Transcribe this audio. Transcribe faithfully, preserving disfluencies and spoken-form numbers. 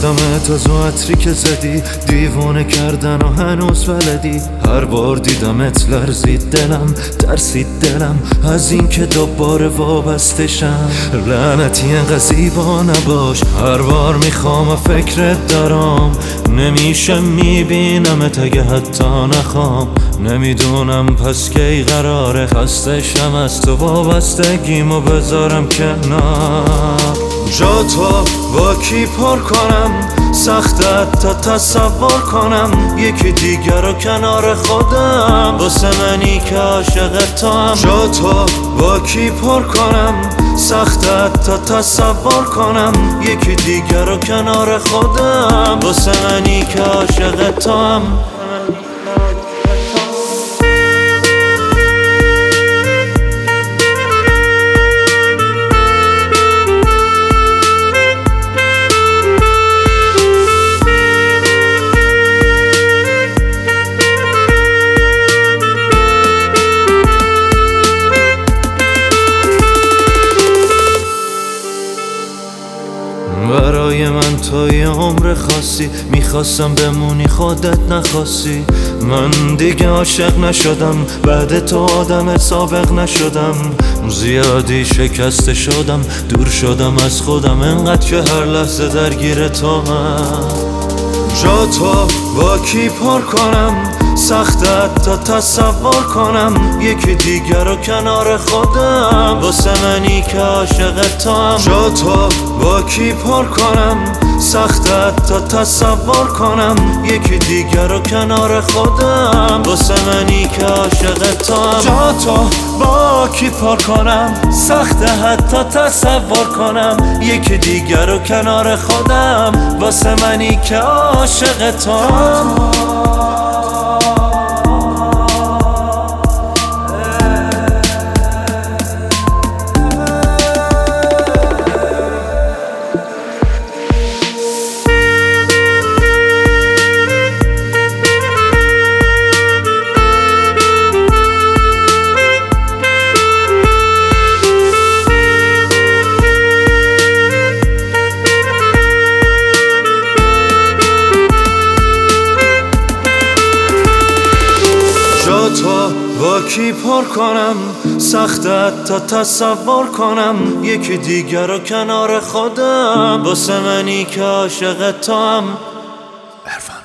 شناختمت از اون عطری که زدی، دیوانه کردن و هنوز ولدی. هر بار دیدمت لرزید دلم، ترسید دلم از این که دوباره وابسته شم. لعنتی انقدر زیبا نباش، هر بار میخوام و فکرت دارم. نمیشه میبینمت اگه حتی نخوام. نمیدونم پس کی قراره خسته شم از تو، وابستگیمو بذارم کنار. جا تو با کی پر کنم، سختت تا تصور کنم. یکی دیگر رو کنار خودم، واسه منی که عاشق تو هم. جا تو با کی پر کنم، سختت تا تصور کنم. یکی دیگر رو کنار خودم، واسه منی که عاشق تو هم. برای من تو یه عمر خاصی، میخواستم بمونی خودت نخواستی. من دیگه عاشق نشدم، بعد تو آدم سابق نشدم. زیادی شکسته شدم، دور شدم از خودم، انقدر که هر لحظه درگیر تو من. جا تو با کی پر کنم، سختت تا تصور کنم. یکی دیگر رو کنار خودم، واسه منی که عاشق تو هم. جا تو با کی پر کنم، سختت تا تصور کنم. یکی دیگر رو کنار خودم، واسه منی که عاشق تو هم. جا تو با کی پر کنم، سخته حتی تصور کنم. یکی دیگر رو کنار خودم، واسه منی که عاشق تو هم. تو با کی پر کنم، سختت تا تصور کنم. یکی دیگر رو کنار خودم، واسه منی که عاشق تو هم.